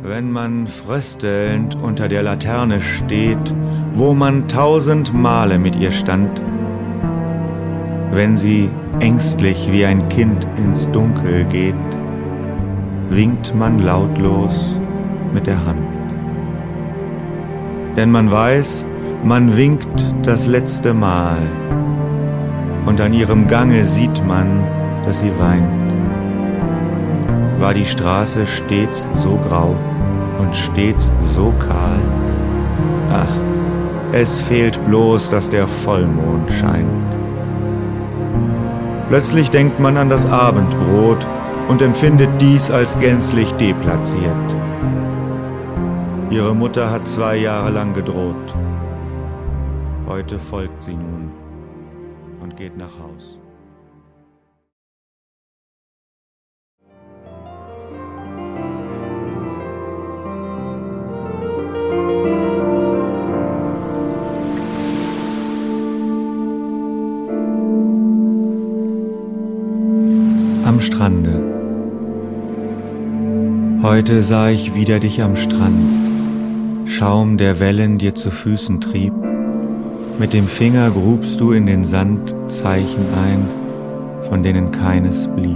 Wenn man fröstelnd unter der Laterne steht, wo man 1000 Male mit ihr stand, wenn sie ängstlich wie ein Kind ins Dunkel geht, winkt man lautlos mit der Hand. Denn man weiß, man winkt das letzte Mal, und an ihrem Gange sieht man, dass sie weint. War die Straße stets so grau und stets so kahl? Ach, es fehlt bloß, dass der Vollmond scheint. Plötzlich denkt man an das Abendbrot und empfindet dies als gänzlich deplatziert. Ihre Mutter hat 2 Jahre lang gedroht. Heute folgt sie nun und geht nach Haus. Am Strande. Heute sah ich wieder dich am Strand. Schaum der Wellen dir zu Füßen trieb. Mit dem Finger grubst du in den Sand Zeichen ein, von denen keines blieb.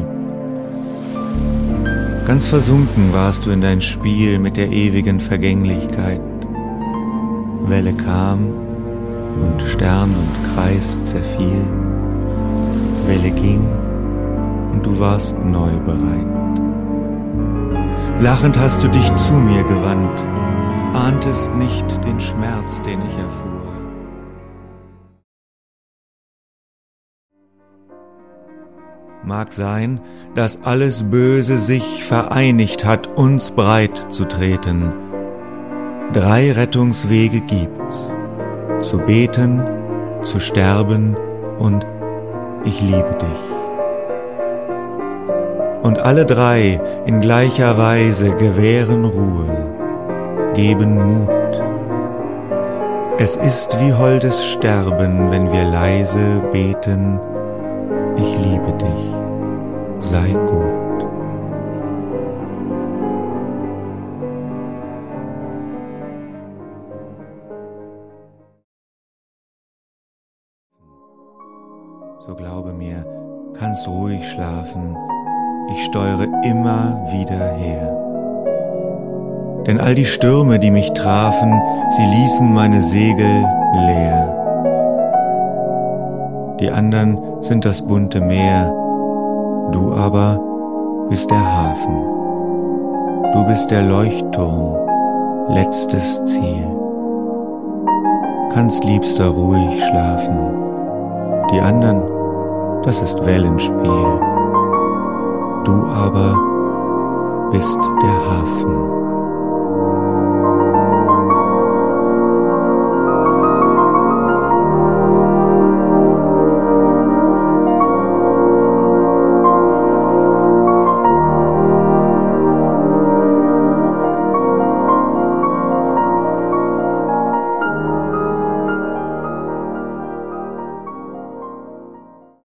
Ganz versunken warst du in dein Spiel mit der ewigen Vergänglichkeit. Welle kam und Stern und Kreis zerfiel. Welle ging und du warst neu bereit. Lachend hast du dich zu mir gewandt, ahntest nicht den Schmerz, den ich erfuhr. Mag sein, dass alles Böse sich vereinigt hat, uns breit zu treten. 3 Rettungswege gibt's: zu beten, zu sterben und ich liebe dich. Und alle 3 in gleicher Weise gewähren Ruhe, geben Mut. Es ist wie holdes Sterben, wenn wir leise beten: Ich liebe dich, sei gut. So glaube mir, kannst ruhig schlafen, ich steuere immer wieder her. Denn all die Stürme, die mich trafen, sie ließen meine Segel leer. Die anderen sind das bunte Meer, du aber bist der Hafen. Du bist der Leuchtturm, letztes Ziel. Kannst Liebster ruhig schlafen, die anderen, das ist Wellenspiel. Du aber bist der Hafen.